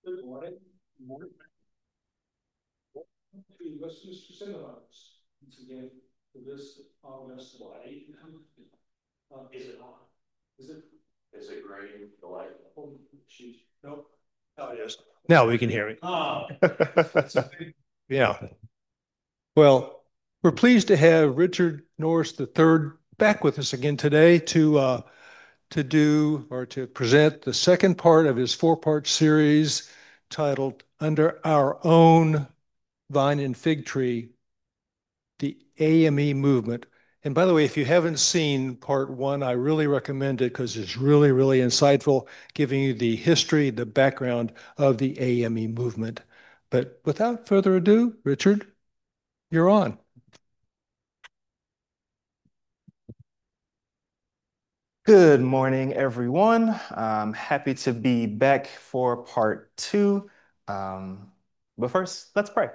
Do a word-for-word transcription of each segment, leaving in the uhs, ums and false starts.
Good morning. Morning. Let's just say about this. Once again, for this August light. Uh, is it on? Is it? Is it graying the light? Oh, shoot. Nope. Oh, it is. Now we can hear me. Oh. Yeah. Well, we're pleased to have Richard Norris the third back with us again today to uh, to do or to present the second part of his four-part series titled Under Our Own Vine and Fig Tree, the A M E Movement. And by the way, if you haven't seen part one, I really recommend it because it's really, really insightful, giving you the history, the background of the A M E movement. But without further ado, Richard, you're on. Good morning, everyone. I'm happy to be back for part two. Um, but first, let's pray.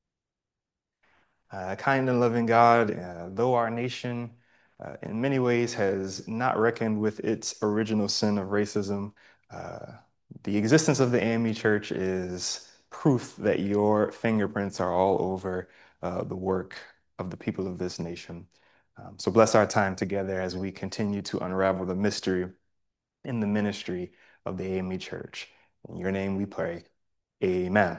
Uh, kind and loving God, uh, though our nation uh, in many ways has not reckoned with its original sin of racism, uh, the existence of the A M E Church is proof that your fingerprints are all over uh, the work of the people of this nation. Um, so bless our time together as we continue to unravel the mystery in the ministry of the A M E Church. In your name we pray. Amen.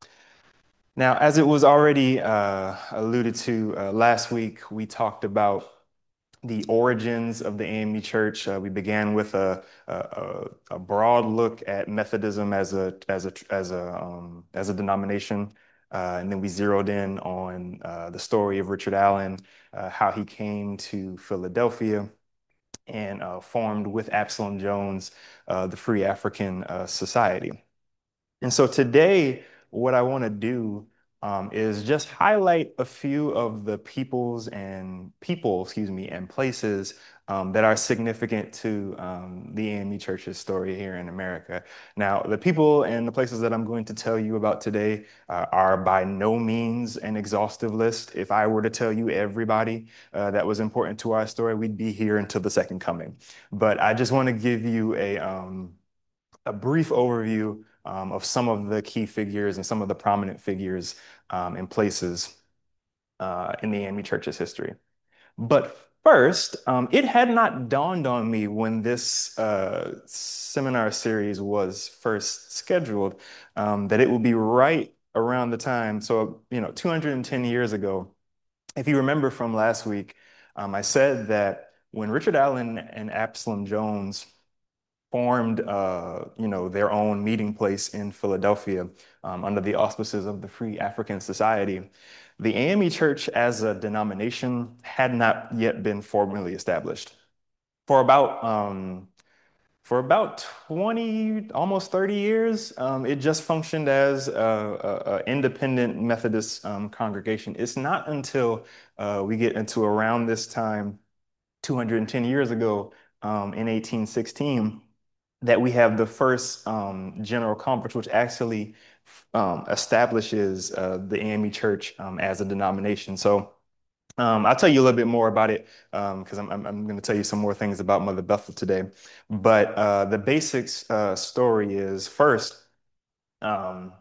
Now, as it was already uh, alluded to uh, last week, we talked about the origins of the A M E Church. Uh, we began with a, a, a broad look at Methodism as a as a as a um, as a denomination, uh, and then we zeroed in on uh, the story of Richard Allen, uh, how he came to Philadelphia and uh, formed with Absalom Jones uh, the Free African uh, Society. And so today, what I want to do um, is just highlight a few of the peoples and people, excuse me, and places um, that are significant to um, the A M E Church's story here in America. Now, the people and the places that I'm going to tell you about today uh, are by no means an exhaustive list. If I were to tell you everybody uh, that was important to our story, we'd be here until the second coming. But I just want to give you a um, a brief overview um, of some of the key figures and some of the prominent figures um, and places uh, in the A M E Church's history. But first, um, it had not dawned on me when this uh, seminar series was first scheduled um, that it would be right around the time. So, you know, two hundred ten years ago, if you remember from last week, um, I said that when Richard Allen and Absalom Jones formed, uh, you know, their own meeting place in Philadelphia um, under the auspices of the Free African Society. The A M E Church as a denomination had not yet been formally established. For about um, for about twenty, almost thirty years, um, it just functioned as an independent Methodist um, congregation. It's not until uh, we get into around this time, two hundred ten years ago, um, in eighteen sixteen, that we have the first um, general conference, which actually um, establishes uh, the A M E Church um, as a denomination. So um, I'll tell you a little bit more about it because um, I'm, I'm, I'm going to tell you some more things about Mother Bethel today. But uh, the basics uh, story is first, um,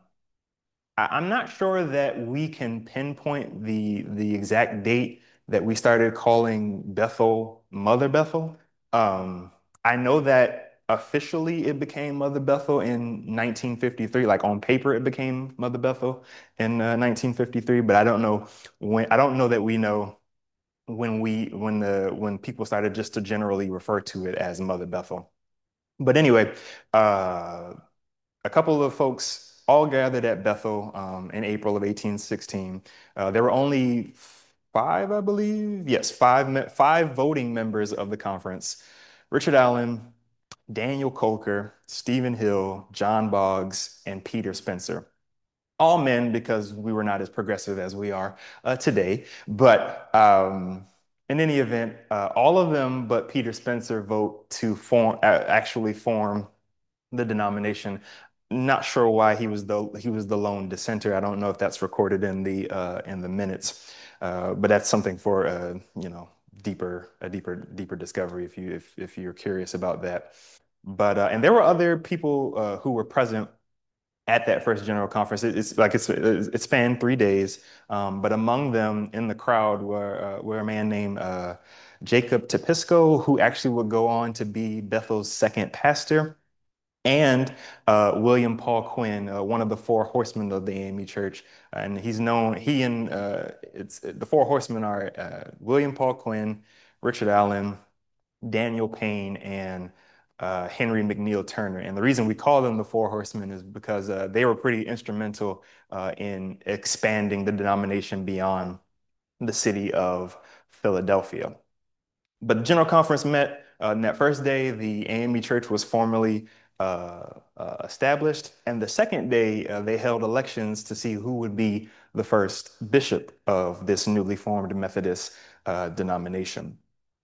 I- I'm not sure that we can pinpoint the the exact date that we started calling Bethel Mother Bethel. Um, I know that officially it became Mother Bethel in nineteen fifty-three. Like on paper, it became Mother Bethel in uh, nineteen fifty-three, but I don't know when. I don't know that we know when we when the when people started just to generally refer to it as Mother Bethel. But anyway, uh, a couple of folks all gathered at Bethel um, in April of eighteen sixteen. Uh, there were only five, I believe. Yes, five, me- five voting members of the conference. Richard Allen, Daniel Coker, Stephen Hill, John Boggs, and Peter Spencer. All men because we were not as progressive as we are uh, today. But um, in any event, uh, all of them but Peter Spencer vote to form, uh, actually form the denomination. Not sure why he was the he was the lone dissenter. I don't know if that's recorded in the uh, in the minutes, uh, but that's something for uh, you know deeper a deeper deeper discovery if you if if you're curious about that. But uh, and there were other people uh, who were present at that first general conference. It- it's like it's it spanned three days, um, but among them in the crowd were uh, were a man named uh, Jacob Tepisco, who actually would go on to be Bethel's second pastor, and uh, William Paul Quinn, uh, one of the four horsemen of the A M E Church. And he's known, he and uh, it's the four horsemen are uh, William Paul Quinn, Richard Allen, Daniel Payne, and uh, Henry McNeil Turner. And the reason we call them the Four Horsemen is because uh, they were pretty instrumental uh, in expanding the denomination beyond the city of Philadelphia. But the General Conference met uh, on that first day. The A M E Church was formally uh, uh, established. And the second day, uh, they held elections to see who would be the first bishop of this newly formed Methodist uh, denomination.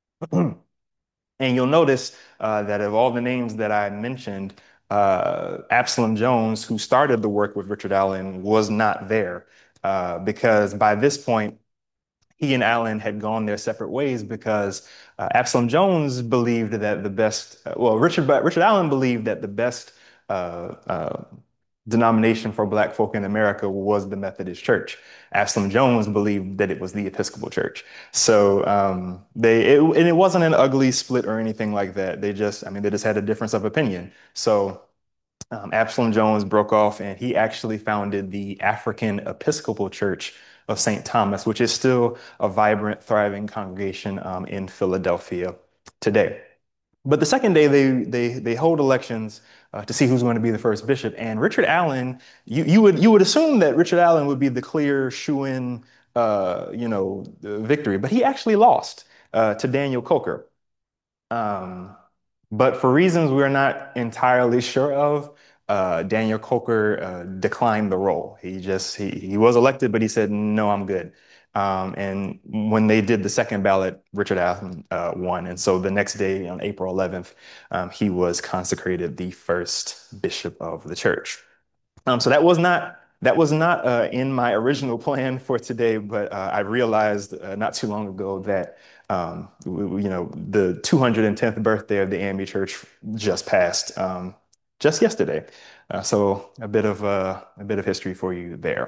And you'll notice uh, that of all the names that I mentioned, uh, Absalom Jones, who started the work with Richard Allen, was not there uh, because by this point, he and Allen had gone their separate ways because uh, Absalom Jones believed that the best, uh, well, Richard, Richard Allen believed that the best uh, uh, denomination for Black folk in America was the Methodist Church. Absalom Jones believed that it was the Episcopal Church. So um, they, it, and it wasn't an ugly split or anything like that. They just, I mean, they just had a difference of opinion. So um, Absalom Jones broke off and he actually founded the African Episcopal Church of Saint Thomas, which is still a vibrant, thriving congregation um, in Philadelphia today. But the second day, they they they hold elections uh, to see who's going to be the first bishop. And Richard Allen, you you would you would assume that Richard Allen would be the clear shoo-in, uh, you know, victory, but he actually lost uh, to Daniel Coker. Um, but for reasons we're not entirely sure of, uh, Daniel Coker uh, declined the role. He just he he was elected, but he said, "No, I'm good." Um, and when they did the second ballot, Richard Allen uh, won. And so the next day, on April eleventh, um, he was consecrated the first bishop of the church. Um, so that was not that was not uh, in my original plan for today, but uh, I realized uh, not too long ago that um, w- you know the two hundred tenth birthday of the A M E Church just passed um, just yesterday. Uh, so a bit of uh, a bit of history for you there.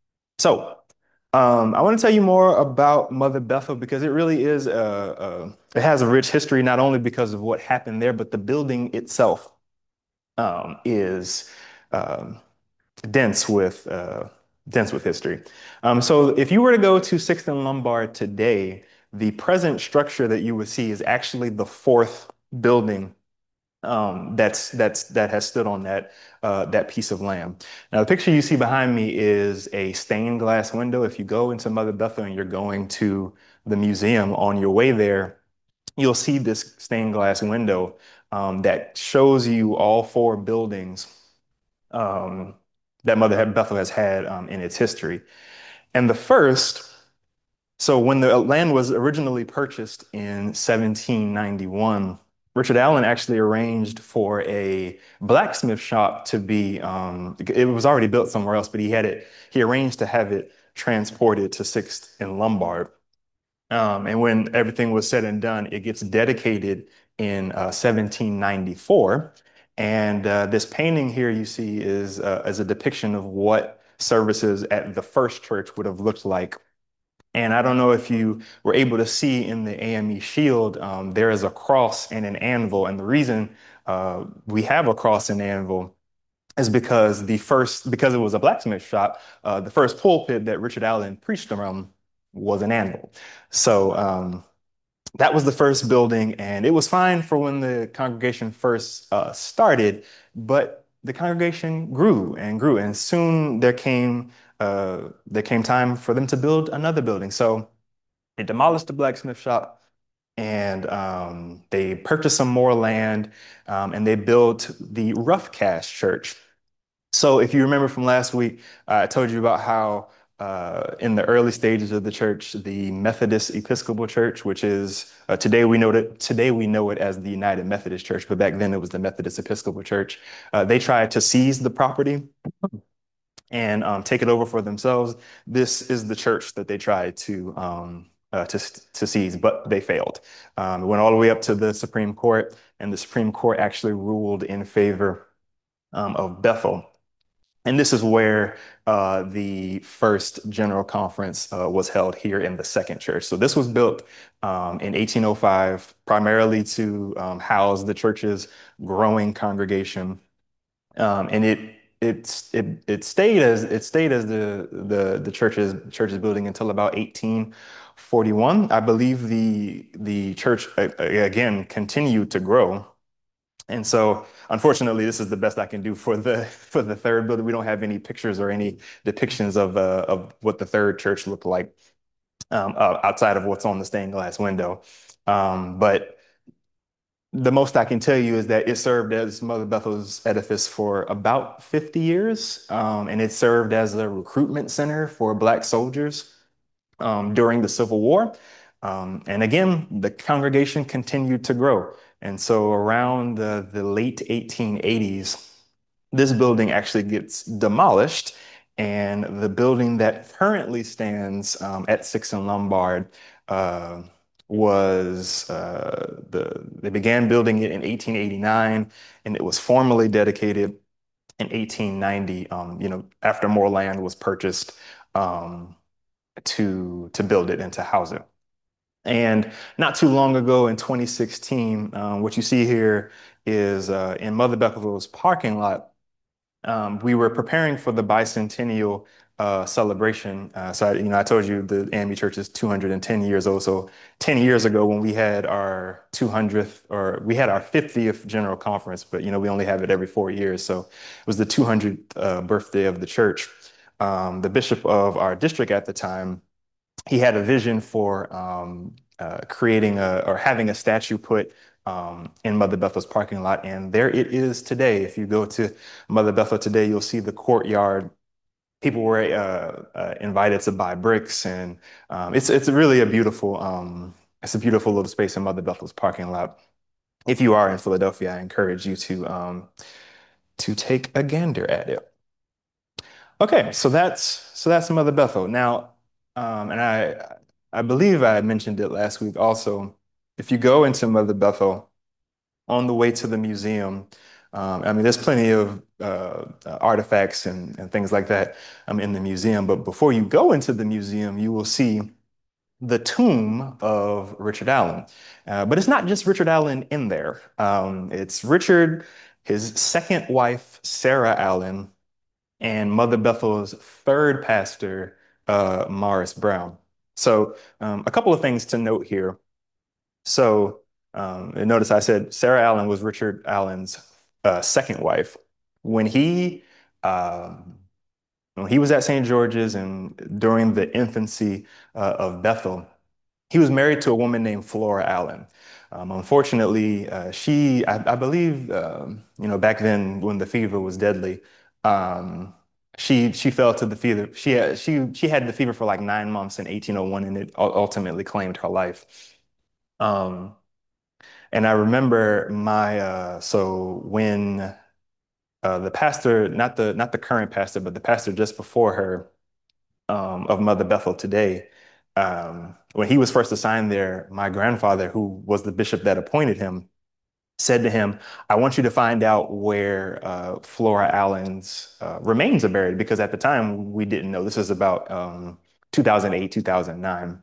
So um, I want to tell you more about Mother Bethel because it really is uh, uh, it has a rich history not only because of what happened there, but the building itself um, is. Um, dense with uh, dense with history. Um, so if you were to go to Sixth and Lombard today, the present structure that you would see is actually the fourth building um, that's that's that has stood on that uh, that piece of land. Now, the picture you see behind me is a stained glass window. If you go into Mother Bethel and you're going to the museum on your way there, you'll see this stained glass window um, that shows you all four buildings um, that Mother Bethel has had um, in its history. And the first, so when the land was originally purchased in seventeen ninety-one, Richard Allen actually arranged for a blacksmith shop to be, um, it was already built somewhere else, but he had it, he arranged to have it transported to Sixth and Lombard. Um, and when everything was said and done, it gets dedicated in uh, seventeen ninety-four. And uh, this painting here you see is, uh, is a depiction of what services at the first church would have looked like. And I don't know if you were able to see in the A M E shield, um, there is a cross and an anvil. And the reason uh, we have a cross and anvil is because the first, because it was a blacksmith shop, uh, the first pulpit that Richard Allen preached from was an anvil. So um, that was the first building, and it was fine for when the congregation first uh, started, but the congregation grew and grew, and soon there came uh, there came time for them to build another building. So they demolished the blacksmith shop, and um, they purchased some more land, um, and they built the Rough Cast Church. So if you remember from last week, uh, I told you about how uh, in the early stages of the church, the Methodist Episcopal Church, which is uh, today we know it today we know it as the United Methodist Church, but back then it was the Methodist Episcopal Church. Uh, they tried to seize the property and um, take it over for themselves. This is the church that they tried to um, uh, to to seize, but they failed. Um, it went all the way up to the Supreme Court, and the Supreme Court actually ruled in favor um, of Bethel. And this is where uh, the first general conference uh, was held here in the second church. So this was built um, in eighteen oh five, primarily to um, house the church's growing congregation. Um, and it it's it it stayed as it stayed as the the the church's church's building until about eighteen forty-one. I believe the the church uh, again continued to grow. And so, unfortunately, this is the best I can do for the for the third building. We don't have any pictures or any depictions of uh, of what the third church looked like um, uh, outside of what's on the stained glass window. Um, but the most I can tell you is that it served as Mother Bethel's edifice for about fifty years, um, and it served as a recruitment center for Black soldiers um, during the Civil War. Um, and again, the congregation continued to grow. And so around the, the late eighteen eighties, this building actually gets demolished. And the building that currently stands um, at Sixth and Lombard uh, was uh, the they began building it in eighteen eighty-nine, and it was formally dedicated in eighteen ninety. Um, you know, after more land was purchased um, to to build it and to house it. And not too long ago in twenty sixteen, um, what you see here is uh, in Mother Beckel's parking lot. Um, we were preparing for the bicentennial uh, celebration. Uh, so, I, you know, I told you the A M E Church is two hundred ten years old. So, ten years ago, when we had our two hundredth or we had our fiftieth general conference, but you know, we only have it every four years. So, it was the two hundredth uh, birthday of the church. Um, the bishop of our district at the time, he had a vision for um, uh, creating a or having a statue put um, in Mother Bethel's parking lot, and there it is today. If you go to Mother Bethel today, you'll see the courtyard. People were uh, uh, invited to buy bricks, and um, it's it's really a beautiful um, it's a beautiful little space in Mother Bethel's parking lot. If you are in Philadelphia, I encourage you to um, to take a gander at it. Okay, so that's so that's Mother Bethel. Now, um, and I I believe I mentioned it last week also. If you go into Mother Bethel on the way to the museum, um, I mean, there's plenty of uh, uh, artifacts and, and things like that um, in the museum. But before you go into the museum, you will see the tomb of Richard Allen. Uh, but it's not just Richard Allen in there. Um, it's Richard, his second wife, Sarah Allen, and Mother Bethel's third pastor, uh, Morris Brown. So, um, a couple of things to note here. So, um, and notice I said Sarah Allen was Richard Allen's uh, second wife. When he um, when he was at Saint George's and during the infancy uh, of Bethel, he was married to a woman named Flora Allen. Um, unfortunately, uh, she, I, I believe, um, you know, back then when the fever was deadly, um, she she fell to the fever. She had, she she had the fever for like nine months in eighteen oh one, and it ul- ultimately claimed her life. Um, and I remember my uh, so when uh, the pastor, not the not the current pastor, but the pastor just before her um, of Mother Bethel today. Um, when he was first assigned there, my grandfather, who was the bishop that appointed him, said to him, I want you to find out where uh, Flora Allen's uh, remains are buried, because at the time we didn't know. This is about um, two thousand eight, two thousand nine.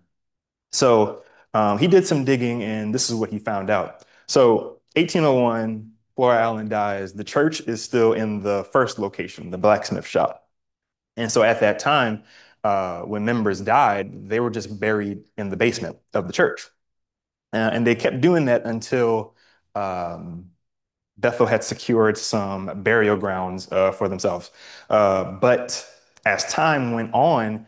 So um, he did some digging, and this is what he found out. So eighteen oh one, Flora Allen dies. The church is still in the first location, the blacksmith shop. And so at that time, uh, when members died, they were just buried in the basement of the church. Uh, and they kept doing that until um, Bethel had secured some burial grounds uh, for themselves. Uh, but as time went on,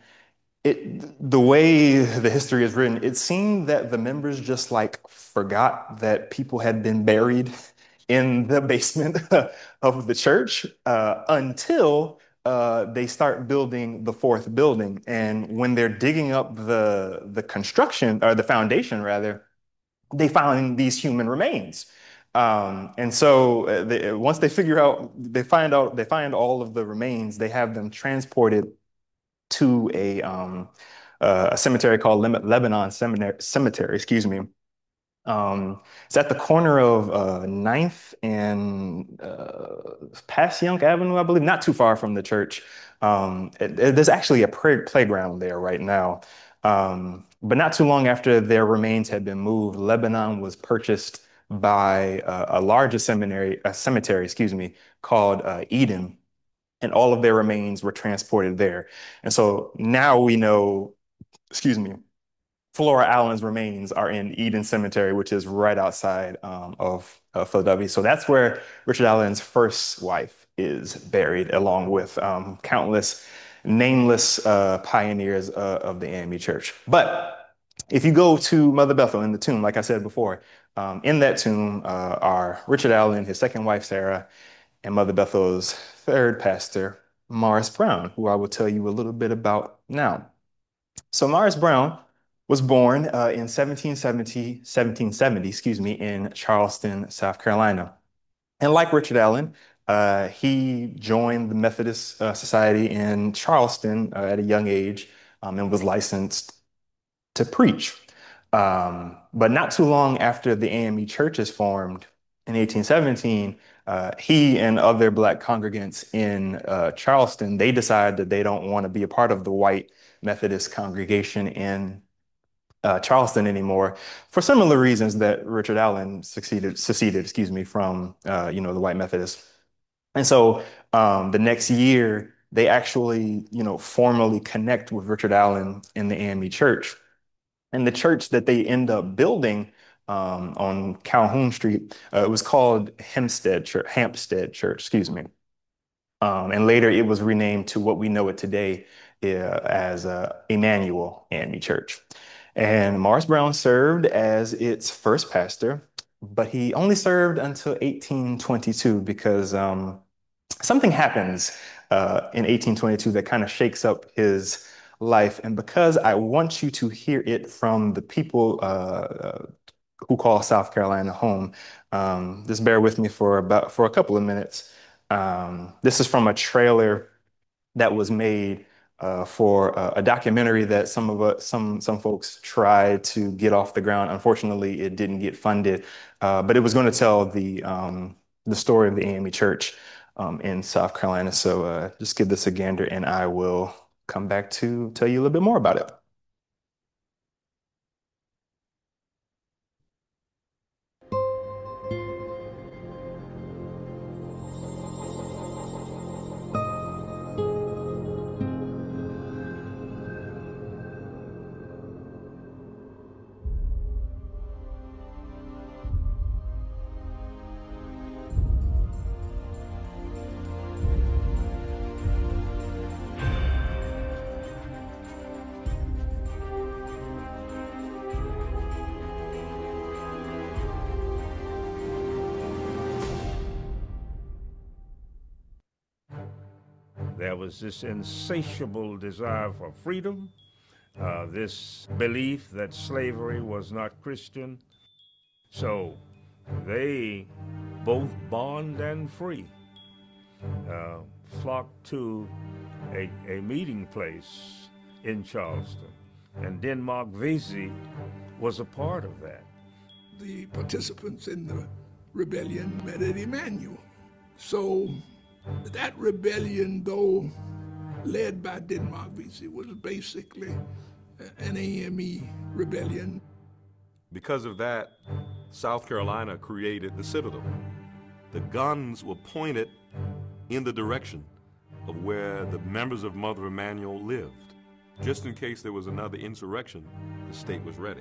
it the way the history is written, it seemed that the members just like forgot that people had been buried in the basement of the church uh, until uh, they start building the fourth building. And when they're digging up the the construction or the foundation rather, they find these human remains. Um, and so uh, they, once they figure out, they find out, they find all of the remains, they have them transported to a um, uh, a cemetery called Lebanon Cemetery, Cemetery, excuse me. Um, it's at the corner of uh, ninth and uh, Passyunk Avenue, I believe, not too far from the church. Um, it- it- there's actually a play playground there right now. Um, but not too long after their remains had been moved, Lebanon was purchased by uh, a larger seminary, a cemetery, excuse me, called uh, Eden, and all of their remains were transported there. And so now we know, excuse me, Flora Allen's remains are in Eden Cemetery, which is right outside um, of, of Philadelphia. So that's where Richard Allen's first wife is buried, along with um, countless nameless uh, pioneers uh, of the A M E Church. But if you go to Mother Bethel in the tomb, like I said before, um, in that tomb uh, are Richard Allen, his second wife, Sarah, and Mother Bethel's third pastor, Morris Brown, who I will tell you a little bit about now. So Morris Brown was born uh, in seventeen seventy, seventeen seventy, excuse me, in Charleston, South Carolina. And like Richard Allen, uh, he joined the Methodist uh, Society in Charleston uh, at a young age um, and was licensed to preach. Um, but not too long after the A M E Church is formed in eighteen seventeen, uh, he and other Black congregants in uh, Charleston, they decide that they don't want to be a part of the white Methodist congregation in uh, Charleston anymore for similar reasons that Richard Allen succeeded, seceded, excuse me, from uh, you know the white Methodists. And so um, the next year, they actually you know formally connect with Richard Allen in the A M E Church. And the church that they end up building um, on Calhoun Street, uh, it was called Hempstead Church, Hampstead Church, excuse me. Um, and later it was renamed to what we know it today uh, as uh, Emmanuel A M E Church. And Morris Brown served as its first pastor, but he only served until eighteen twenty-two because um, something happens uh, in eighteen twenty-two that kind of shakes up his life. And because I want you to hear it from the people uh, who call South Carolina home, um, just bear with me for about for a couple of minutes. Um, this is from a trailer that was made uh, for a, a documentary that some of us, some some folks tried to get off the ground. Unfortunately, it didn't get funded, uh, but it was going to tell the um, the story of the A M E Church um, in South Carolina. So uh, just give this a gander, and I will come back to tell you a little bit more about it. There was this insatiable desire for freedom, uh, this belief that slavery was not Christian. So they, both bond and free, uh, flocked to a, a meeting place in Charleston. And Denmark Vesey was a part of that. The participants in the rebellion met at Emmanuel. So that rebellion, though led by Denmark Vesey, was basically an A M E rebellion. Because of that, South Carolina created the Citadel. The guns were pointed in the direction of where the members of Mother Emanuel lived. Just in case there was another insurrection, the state was ready.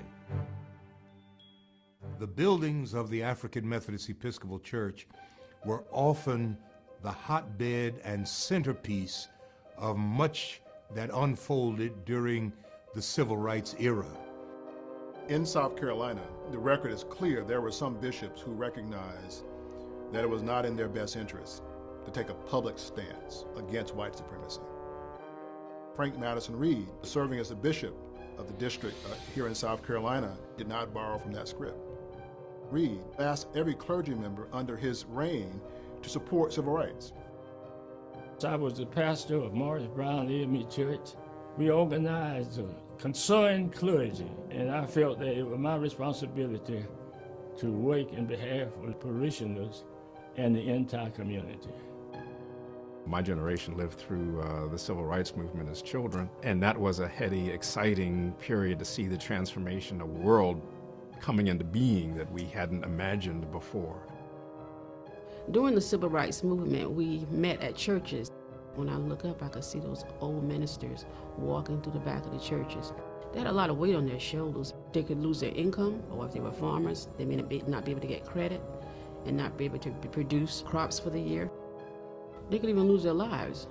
The buildings of the African Methodist Episcopal Church were often the hotbed and centerpiece of much that unfolded during the Civil Rights era. In South Carolina, the record is clear there were some bishops who recognized that it was not in their best interest to take a public stance against white supremacy. Frank Madison Reed, serving as the bishop of the district uh, here in South Carolina, did not borrow from that script. Reed asked every clergy member under his reign to support civil rights. I was the pastor of Morris Brown A M E Church. We organized a concerned clergy, and I felt that it was my responsibility to work in behalf of the parishioners and the entire community. My generation lived through uh, the civil rights movement as children, and that was a heady, exciting period to see the transformation of the world coming into being that we hadn't imagined before. During the civil rights movement, we met at churches. When I look up, I could see those old ministers walking through the back of the churches. They had a lot of weight on their shoulders. They could lose their income, or if they were farmers, they may not be, not be able to get credit and not be able to produce crops for the year. They could even lose their lives.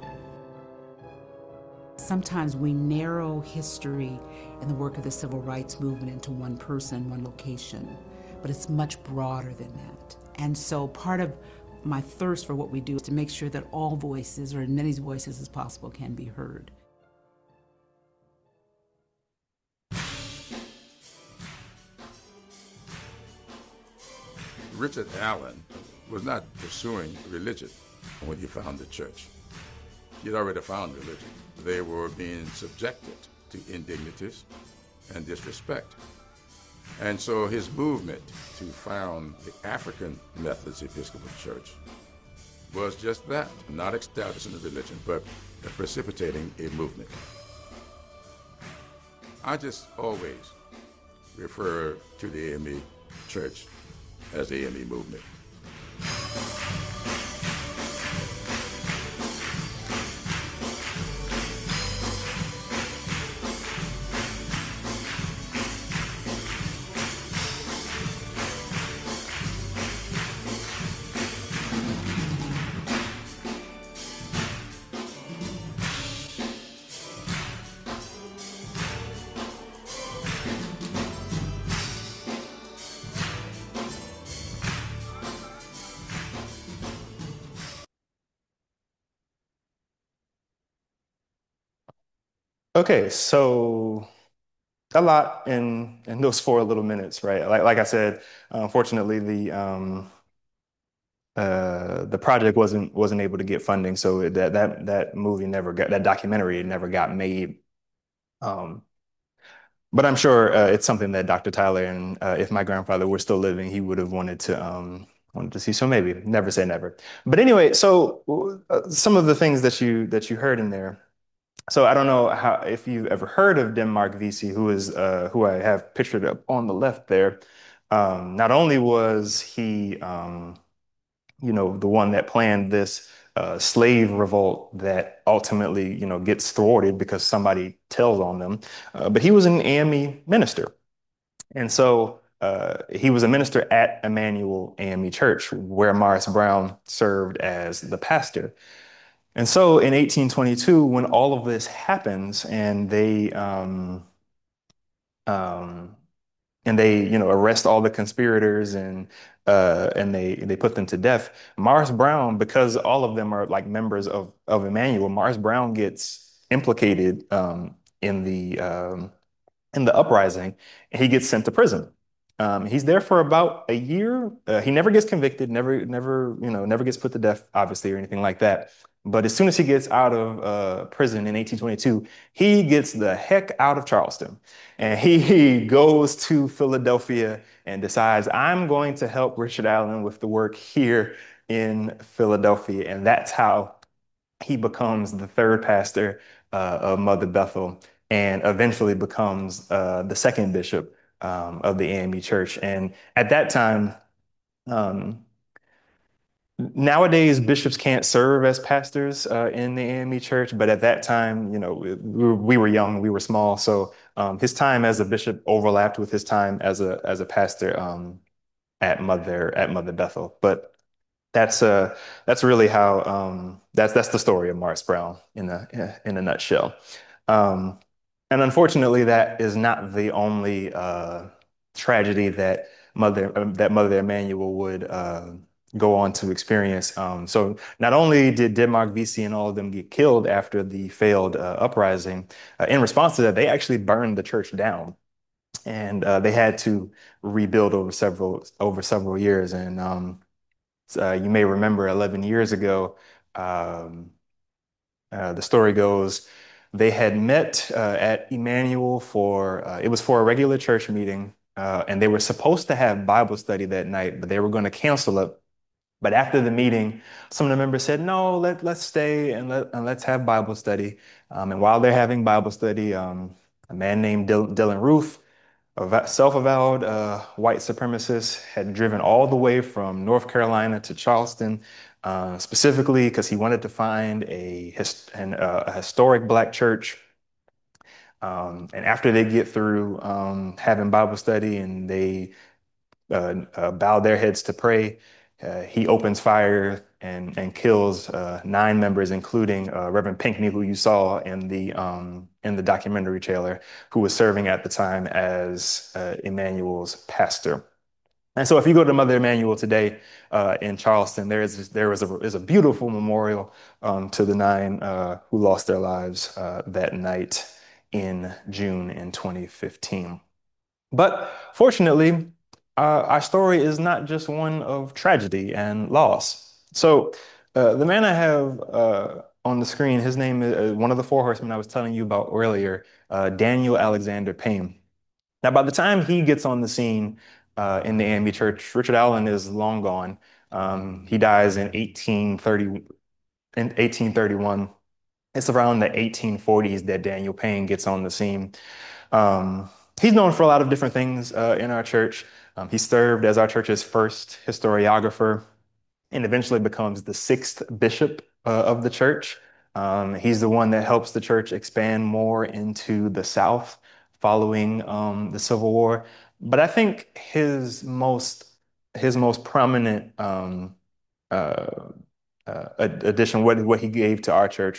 Sometimes we narrow history and the work of the civil rights movement into one person, one location, but it's much broader than that. And so part of my thirst for what we do is to make sure that all voices, or as many voices as possible, can be heard. Richard Allen was not pursuing religion when he founded the church. He had already found religion. They were being subjected to indignities and disrespect. And so his movement to found the African Methodist Episcopal Church was just that, not establishing a religion, but precipitating a movement. I just always refer to the A M E Church as the A M E movement. Okay, so a lot in in those four little minutes, right? Like like I said, unfortunately, the um uh the project wasn't wasn't able to get funding, so that that that movie never got that documentary never got made. Um, but I'm sure uh, it's something that Doctor Tyler, and uh, if my grandfather were still living, he would have wanted to um wanted to see. So maybe never say never. But anyway, so uh, some of the things that you that you heard in there. So I don't know how if you've ever heard of Denmark Vesey, who is uh, who I have pictured up on the left there. Um, not only was he, um, you know, the one that planned this uh, slave revolt that ultimately, you know, gets thwarted because somebody tells on them, uh, but he was an A M E minister, and so uh, he was a minister at Emmanuel A M E Church, where Morris Brown served as the pastor. And so in eighteen twenty-two, when all of this happens and they um, um, and they, you know, arrest all the conspirators and uh, and they they put them to death, Morris Brown, because all of them are like members of of Emmanuel, Morris Brown gets implicated um, in the um, in the uprising, and he gets sent to prison. Um, he's there for about a year. Uh, he never gets convicted, never, never, you know, never gets put to death, obviously, or anything like that. But as soon as he gets out of uh, prison in eighteen twenty-two, he gets the heck out of Charleston, and he, he goes to Philadelphia and decides, I'm going to help Richard Allen with the work here in Philadelphia, and that's how he becomes the third pastor uh, of Mother Bethel, and eventually becomes uh, the second bishop um, of the A M E Church. And at that time, um, nowadays bishops can't serve as pastors uh, in the A M E Church, but at that time, you know, we, we were young, we were small, so um, his time as a bishop overlapped with his time as a as a pastor um, at Mother at Mother Bethel. But that's uh that's really how um that's that's the story of Morris Brown in a in a nutshell. Um, and unfortunately, that is not the only uh, tragedy that Mother uh, that Mother Emanuel would uh, go on to experience. Um, so not only did Denmark Vesey and all of them get killed after the failed uh, uprising, uh, in response to that, they actually burned the church down, and uh, they had to rebuild over several over several years. And um, uh, you may remember eleven years ago, um, uh, the story goes, they had met uh, at Emmanuel for, uh, it was for a regular church meeting. uh, and they were supposed to have Bible study that night, but they were going to cancel it. But after the meeting, some of the members said, no, let, let's stay and, let, and let's have Bible study. Um, and while they're having Bible study, um, a man named Dil Dylan Roof, a self-avowed uh, white supremacist, had driven all the way from North Carolina to Charleston, uh, specifically because he wanted to find a, his an, uh, a historic black church. Um, and after they get through um, having Bible study and they uh, uh, bow their heads to pray, uh, he opens fire and, and kills uh, nine members, including uh, Reverend Pinckney, who you saw in the um, in the documentary trailer, who was serving at the time as uh, Emmanuel's pastor. And so, if you go to Mother Emanuel today uh, in Charleston, there is there is a is a beautiful memorial um, to the nine uh, who lost their lives uh, that night in June in twenty fifteen. But fortunately, uh, our story is not just one of tragedy and loss. So, uh, the man I have uh, on the screen, his name is uh, one of the four horsemen I was telling you about earlier, uh, Daniel Alexander Payne. Now, by the time he gets on the scene uh, in the A M E Church, Richard Allen is long gone. Um, he dies in eighteen thirty, in eighteen thirty-one. It's around the eighteen forties that Daniel Payne gets on the scene. Um, he's known for a lot of different things uh, in our church. Um, he served as our church's first historiographer and eventually becomes the sixth bishop uh, of the church. Um, he's the one that helps the church expand more into the South following um, the Civil War. But I think his most his most prominent um, uh, uh, addition, what what he gave to our church,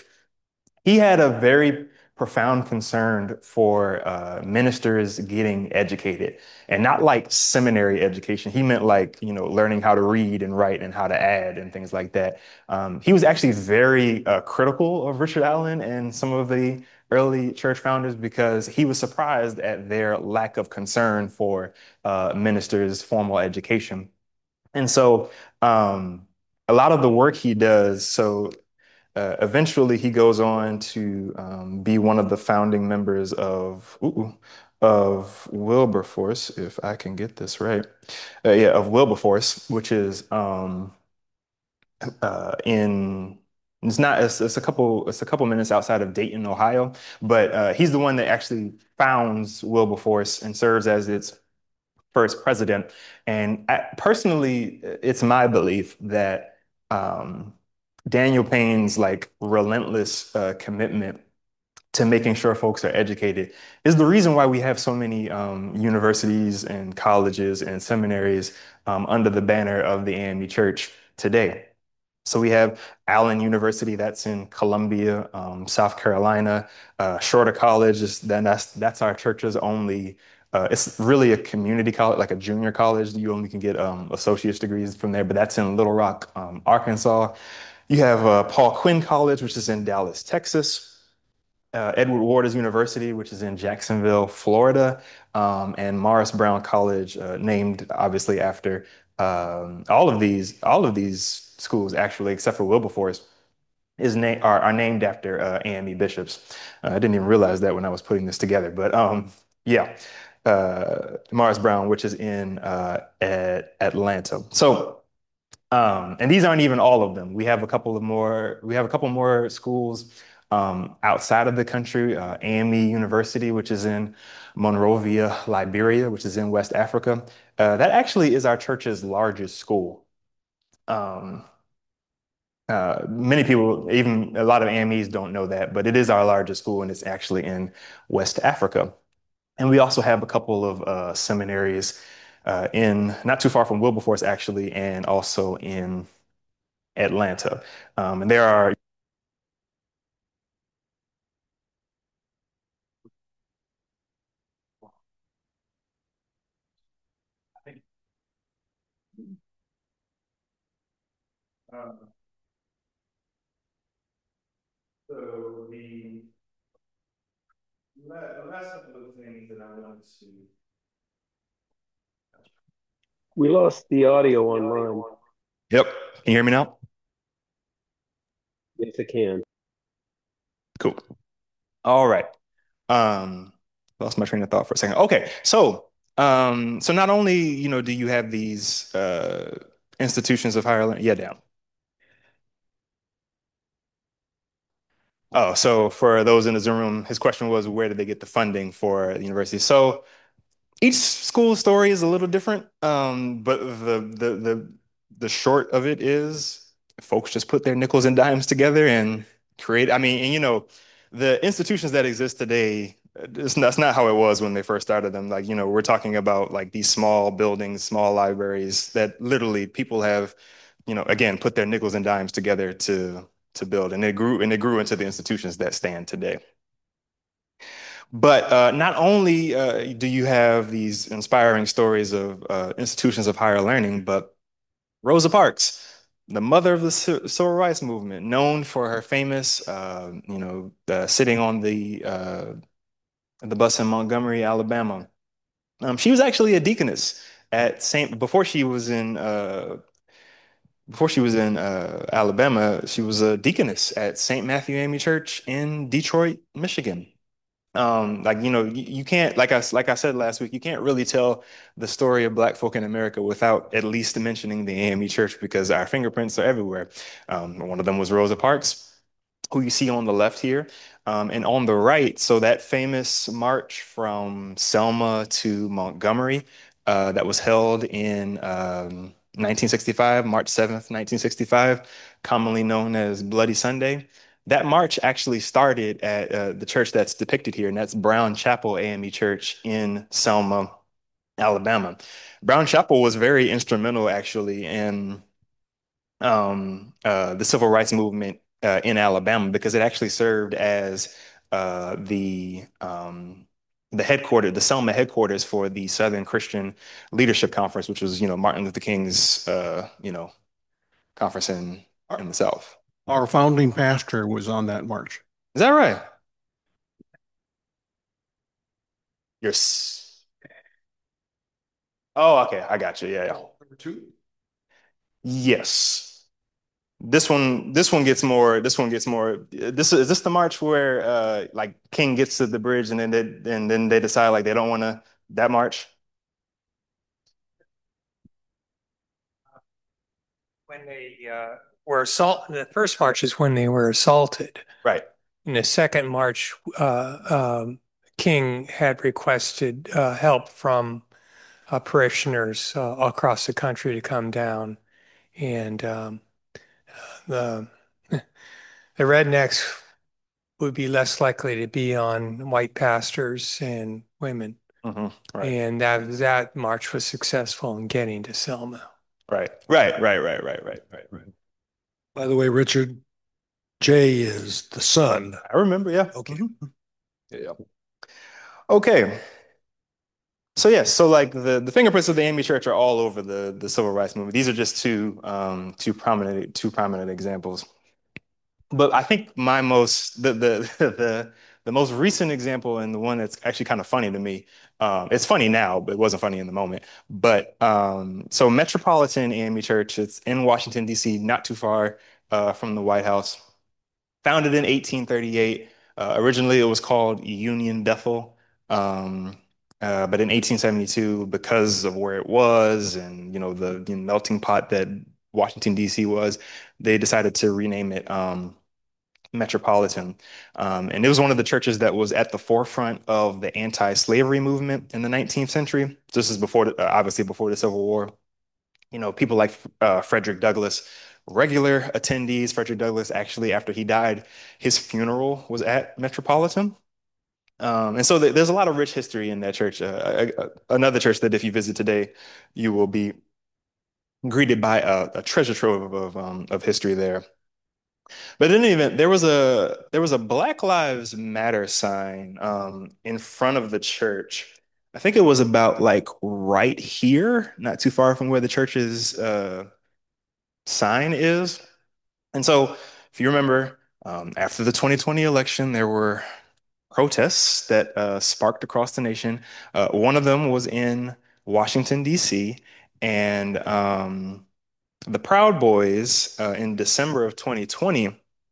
he had a very profound concern for uh, ministers getting educated, and not like seminary education. He meant like, you know, learning how to read and write and how to add and things like that. Um, he was actually very uh, critical of Richard Allen and some of the early church founders because he was surprised at their lack of concern for uh, ministers' formal education. And so um, a lot of the work he does, so uh, eventually, he goes on to um, be one of the founding members of ooh, of Wilberforce, if I can get this right. Uh, yeah, of Wilberforce, which is um, uh, in it's not it's, it's a couple it's a couple minutes outside of Dayton, Ohio, but uh, he's the one that actually founds Wilberforce and serves as its first president. And I, personally, it's my belief that um, Daniel Payne's like relentless uh, commitment to making sure folks are educated is the reason why we have so many um, universities and colleges and seminaries um, under the banner of the A M E Church today. So we have Allen University, that's in Columbia, um, South Carolina. Uh, Shorter College is then that's that's our church's only. Uh, it's really a community college, like a junior college. You only can get um, associate's degrees from there, but that's in Little Rock, um, Arkansas. You have uh, Paul Quinn College, which is in Dallas, Texas. Uh, Edward Waters University, which is in Jacksonville, Florida, um, and Morris Brown College, uh, named obviously after um, all of these, all of these schools actually, except for Wilberforce, is na are, are named after uh, A M E bishops. Uh, I didn't even realize that when I was putting this together, but um, yeah, uh, Morris Brown, which is in uh, at Atlanta. So. Um, and these aren't even all of them. We have a couple of more, we have a couple more schools um, outside of the country, uh, A M E University, which is in Monrovia, Liberia, which is in West Africa. Uh, that actually is our church's largest school. Um, uh, many people, even a lot of A M Es don't know that, but it is our largest school and it's actually in West Africa. And we also have a couple of uh, seminaries uh, in not too far from Wilberforce, actually, and also in Atlanta. Um, and there are uh, so the, the last couple of things that I want to. We lost the audio online. Yep. Can you hear me now? Yes, I can. Cool. All right. Um, lost my train of thought for a second. Okay, so Um, so not only, you know, do you have these uh, institutions of higher learning, yeah, down. Oh, so for those in the Zoom room, his question was, where did they get the funding for the university? So each school story is a little different, um, but the the the the short of it is folks just put their nickels and dimes together and create. I mean, and you know, the institutions that exist today, it's, that's not how it was when they first started them. Like, you know, we're talking about like these small buildings, small libraries that literally people have, you know, again, put their nickels and dimes together to to build, and it grew and it grew into the institutions that stand today. But uh, not only uh, do you have these inspiring stories of uh, institutions of higher learning, but Rosa Parks, the mother of the ci- civil rights movement, known for her famous, uh, you know, uh, sitting on the uh, the bus in Montgomery, Alabama. Um, she was actually a deaconess at Saint before she was in uh, before she was in uh, Alabama. She was a deaconess at Saint Matthew A M E Church in Detroit, Michigan. Um, like, you know, you, you can't, like I, like I said last week, you can't really tell the story of Black folk in America without at least mentioning the A M E Church because our fingerprints are everywhere. Um, one of them was Rosa Parks, who you see on the left here, um, and on the right. So that famous march from Selma to Montgomery uh, that was held in um, nineteen sixty-five, March seventh, nineteen sixty-five, commonly known as Bloody Sunday. That march actually started at uh, the church that's depicted here, and that's Brown Chapel A M E Church in Selma, Alabama. Brown Chapel was very instrumental, actually, in um, uh, the civil rights movement uh, in Alabama because it actually served as uh, the um, the headquarters, the Selma headquarters for the Southern Christian Leadership Conference, which was, you know, Martin Luther King's, uh, you know, conference in in the South. Our founding pastor was on that march. Is that right? You're. s- Oh, okay, I got you. Yeah, yeah. Number two. Yes. This one, this one gets more. This one gets more. This is this the march where uh like King gets to the bridge and then they and then they decide like they don't want to that march. When they uh, were assaulted, the first march is when they were assaulted. Right. In the second march, uh, um, King had requested uh, help from uh, parishioners uh, across the country to come down, and um, the the rednecks would be less likely to be on white pastors and women. Mm-hmm. Right. And that that march was successful in getting to Selma. Right. Right. Right. Right. Right. Right. Right. Right. By the way, Richard, Jay is the son. I remember. Yeah. Okay. Mhm. Yeah. Okay. So yes, so like the the fingerprints of the A M E Church are all over the the civil rights movement. These are just two um two prominent two prominent examples. But I think my most the the the the most recent example and the one that's actually kind of funny to me. Um, it's funny now, but it wasn't funny in the moment. But um, so Metropolitan A M E Church, it's in Washington, D C, not too far uh, from the White House. Founded in eighteen thirty-eight. Uh, originally, it was called Union Bethel. Um, uh, but in eighteen seventy-two, because of where it was and you know the, the melting pot that Washington, D C was, they decided to rename it um, Metropolitan. Um, and it was one of the churches that was at the forefront of the anti-slavery movement in the nineteenth century. This is before, the, uh, obviously before the Civil War. You know, people like uh, Frederick Douglass, regular attendees. Frederick Douglass, actually, after he died, his funeral was at Metropolitan. Um, and so th there's a lot of rich history in that church. Uh, uh, another church that if you visit today, you will be greeted by a, a treasure trove of, um, of history there. But in any event, there was a there was a Black Lives Matter sign um, in front of the church. I think it was about like right here, not too far from where the church's uh, sign is. And so, if you remember, um, after the twenty twenty election, there were protests that uh, sparked across the nation. Uh, one of them was in Washington, D C, and um, the Proud Boys uh, in December of twenty twenty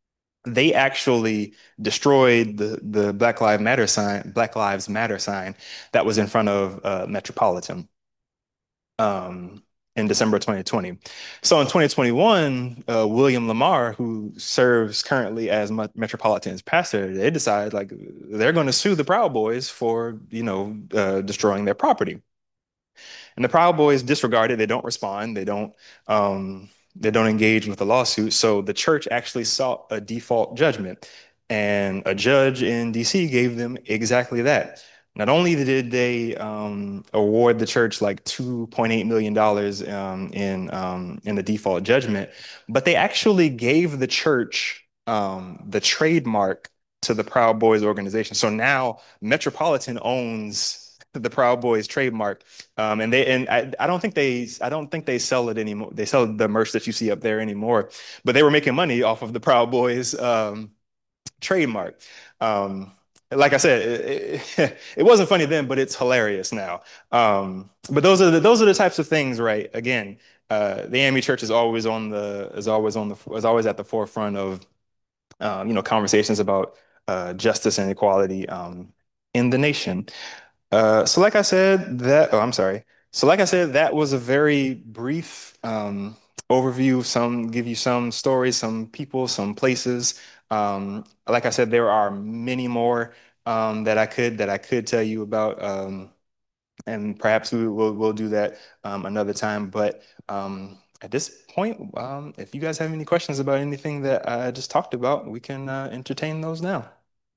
they actually destroyed the the Black Lives Matter sign, Black Lives Matter sign that was in front of uh, Metropolitan um, in December twenty twenty. So in twenty twenty-one, uh, William Lamar, who serves currently as Metropolitan's pastor, they decide like they're going to sue the Proud Boys for, you know, uh, destroying their property. And the Proud Boys disregard it. They don't respond. They don't um, they don't engage with the lawsuit. So the church actually sought a default judgment, and a judge in D C gave them exactly that. Not only did they um, award the church like two point eight million dollars um, in um, in the default judgment, but they actually gave the church um, the trademark to the Proud Boys organization. So now Metropolitan owns the Proud Boys trademark, um, and they and I, I don't think they I don't think they sell it anymore. They sell the merch that you see up there anymore, but they were making money off of the Proud Boys um, trademark. Um, like I said, it, it, it wasn't funny then, but it's hilarious now. Um, but those are the, those are the types of things, right? Again, uh, the A M E Church is always on the is always on the is always at the forefront of um, you know conversations about uh, justice and equality um, in the nation. Uh, so like I said, that, oh, I'm sorry. So like I said, that was a very brief um, overview of some, give you some stories, some people, some places. Um, like I said, there are many more um, that I could that I could tell you about, um, and perhaps we will we'll do that um, another time. But um, at this point, um, if you guys have any questions about anything that I just talked about, we can uh, entertain those now.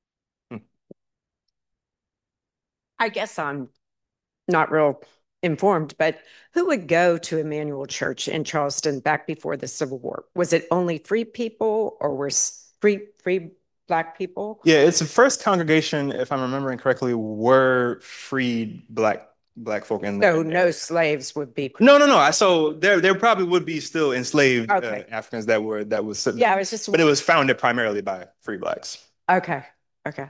I guess I'm not real informed, but who would go to Emmanuel Church in Charleston back before the Civil War? Was it only free people, or were free free Black people? Yeah, it's the first congregation, if I'm remembering correctly, were freed Black Black folk in there. So no slaves would be. No, no, no. So there, there probably would be still enslaved okay. uh, Africans that were that was. Yeah, I was just. But it was founded primarily by free Blacks. Okay. Okay.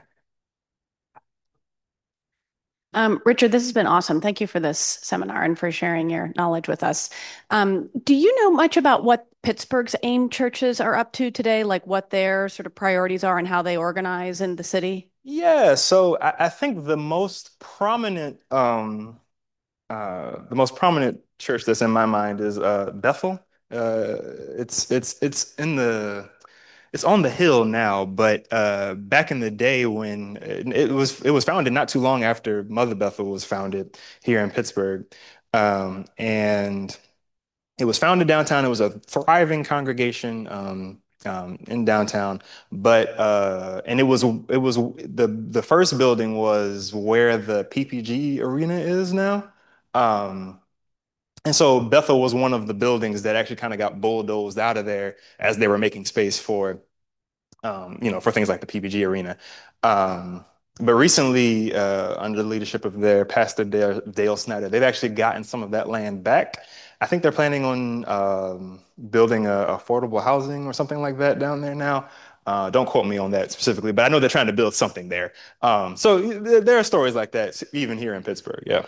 Um, Richard, this has been awesome. Thank you for this seminar and for sharing your knowledge with us. Um, do you know much about what Pittsburgh's AIM churches are up to today, like what their sort of priorities are and how they organize in the city? Yeah, so I, I think the most prominent, um, uh, the most prominent church that's in my mind is uh, Bethel. Uh, it's it's it's in the It's on the hill now, but uh, back in the day when it was it was founded not too long after Mother Bethel was founded here in Pittsburgh, um, and it was founded downtown. It was a thriving congregation um, um, in downtown, but uh, and it was it was the the first building was where the P P G Arena is now. Um, and so Bethel was one of the buildings that actually kind of got bulldozed out of there as they were making space for um, you know, for things like the P P G Arena. Um, but recently, uh, under the leadership of their pastor, Dale, Dale Snyder, they've actually gotten some of that land back. I think they're planning on um, building a, affordable housing or something like that down there now. Uh, don't quote me on that specifically, but I know they're trying to build something there. Um, so th there are stories like that, even here in Pittsburgh. Yeah.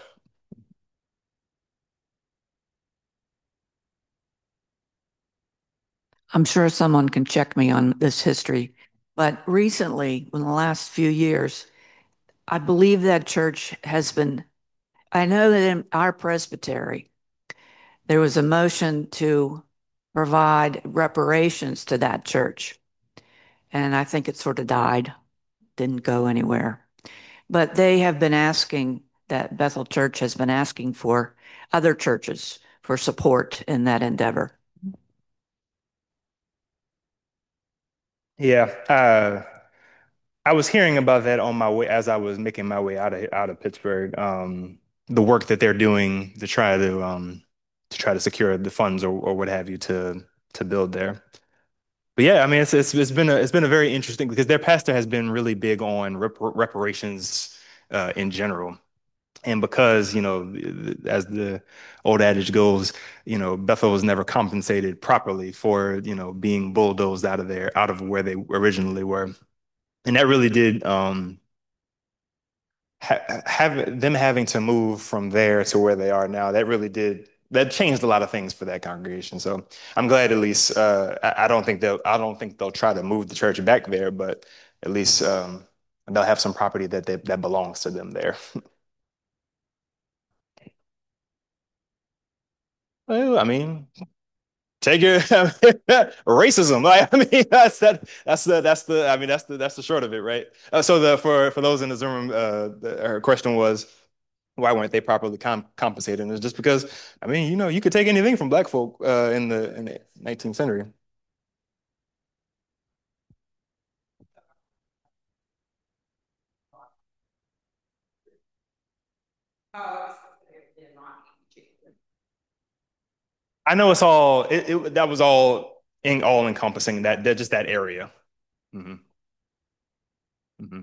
I'm sure someone can check me on this history, but recently, in the last few years, I believe that church has been, I know that in our presbytery, there was a motion to provide reparations to that church. And I think it sort of died, didn't go anywhere. But they have been asking, that Bethel Church has been asking for other churches for support in that endeavor. Yeah, uh, I was hearing about that on my way as I was making my way out of out of Pittsburgh. Um, the work that they're doing to try to um, to try to secure the funds or, or what have you to to build there. But yeah, I mean, it's it's, it's been a it's been a very interesting because their pastor has been really big on rep reparations uh, in general. And because, you know, as the old adage goes, you know, Bethel was never compensated properly for, you know, being bulldozed out of there, out of where they originally were. And that really did um, ha have them having to move from there to where they are now. That really did that changed a lot of things for that congregation. So I'm glad at least uh, I, I don't think they'll I don't think they'll try to move the church back there, but at least um, they'll have some property that they, that belongs to them there. Well, I mean, take your racism. Like, I mean, that's that. That's the. That's the. I mean, that's the. That's the short of it, right? Uh, so the for for those in the Zoom room, uh, the, her question was, why weren't they properly com compensated? And it's just because, I mean, you know, you could take anything from black folk uh, in the in the nineteenth century. I know it's all. It, it that was all in all encompassing that that just that area. hmm hmm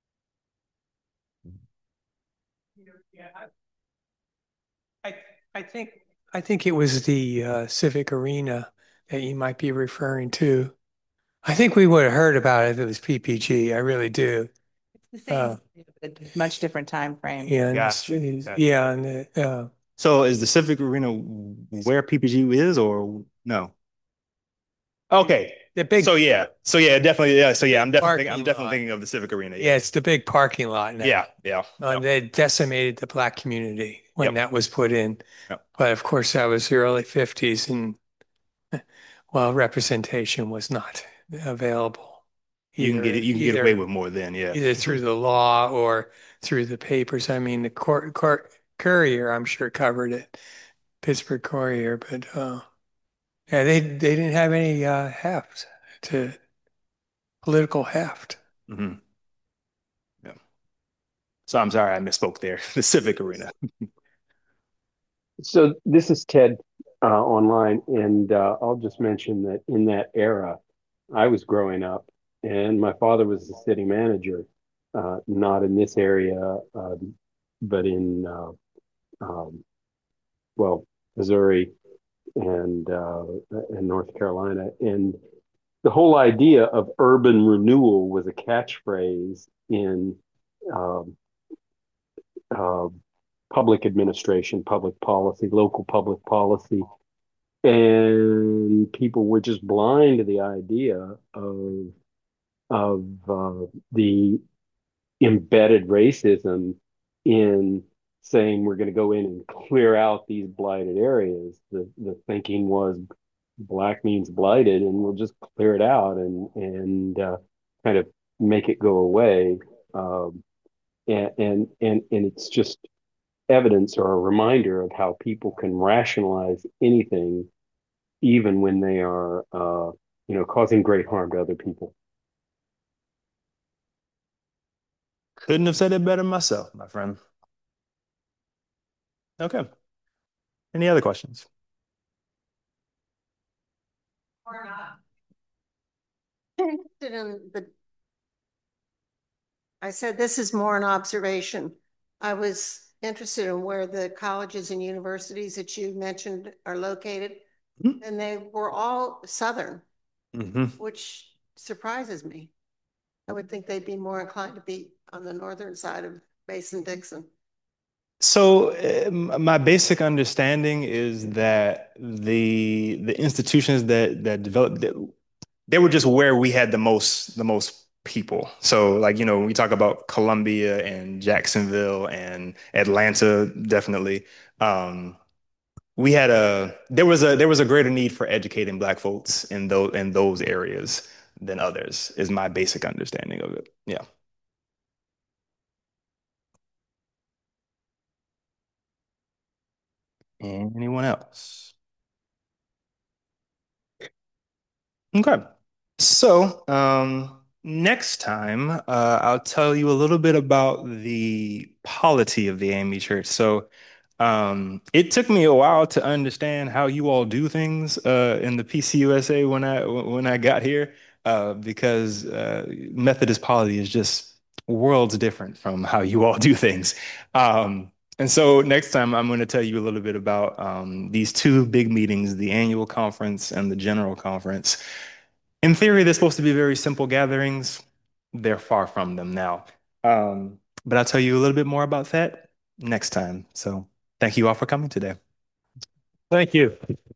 Yeah, I, I think I think it was the uh, Civic Arena that you might be referring to. I think we would have heard about it if it was P P G. I really do. The same, Uh, but a much different time frame. yeah, and Gotcha. it's- Gotcha. yeah, and the, uh, So is the Civic Arena where P P G is or no? Okay. the big So yeah. So yeah, definitely. Yeah. So yeah, I'm definitely thinking, I'm parking definitely lot. thinking of the Civic Arena. Yeah, it's the big parking lot now. Yeah. Yeah. Uh, they decimated the black community when Yep. that was put in. Yep. But of course, that was the early fifties, and well, representation was not available. You can get it. You can get either- away with more then. Yeah. either through the law or through the papers. I mean, the court, court Courier, I'm sure covered it, Pittsburgh Courier, but uh, yeah, they they didn't have any uh, heft to political heft. hmm Yeah. So I'm sorry I misspoke there. The Civic Arena. So this is Ted uh, online, and uh, I'll just mention that in that era, I was growing up, and my father was the city manager, uh, not in this area, um, but in uh, um, well, Missouri and uh, and North Carolina, and the whole idea of urban renewal was a catchphrase in um, uh, public administration, public policy, local public policy. And people were just blind to the idea of of uh, the embedded racism in saying we're going to go in and clear out these blighted areas. The the thinking was black means blighted, and we'll just clear it out and and uh, kind of make it go away. Um, and and and and it's just evidence or a reminder of how people can rationalize anything, even when they are, uh, you know, causing great harm to other people. Couldn't have said it better myself, my friend. Okay. Any other questions? Or not. Interested in the, I said this is more an observation. I was interested in where the colleges and universities that you mentioned are located, mm-hmm. and they were all Southern, mm-hmm. which surprises me. I would think they'd be more inclined to be on the northern side of Mason-Dixon. So uh, my basic understanding is that the the institutions that that developed that, they were just where we had the most the most people. So like, you know, when we talk about Columbia and Jacksonville and Atlanta, definitely, um, we had a there was a there was a greater need for educating Black folks in those in those areas than others, is my basic understanding of it. Yeah. Anyone else? Okay. So, um, next time, uh, I'll tell you a little bit about the polity of the A M E Church. So, um, it took me a while to understand how you all do things uh, in the P C U S A when I when I got here, uh, because uh, Methodist polity is just worlds different from how you all do things. Um, and so next time I'm going to tell you a little bit about um, these two big meetings, the annual conference and the general conference. In theory, they're supposed to be very simple gatherings. They're far from them now. Um, but I'll tell you a little bit more about that next time. So thank you all for coming today. Thank you.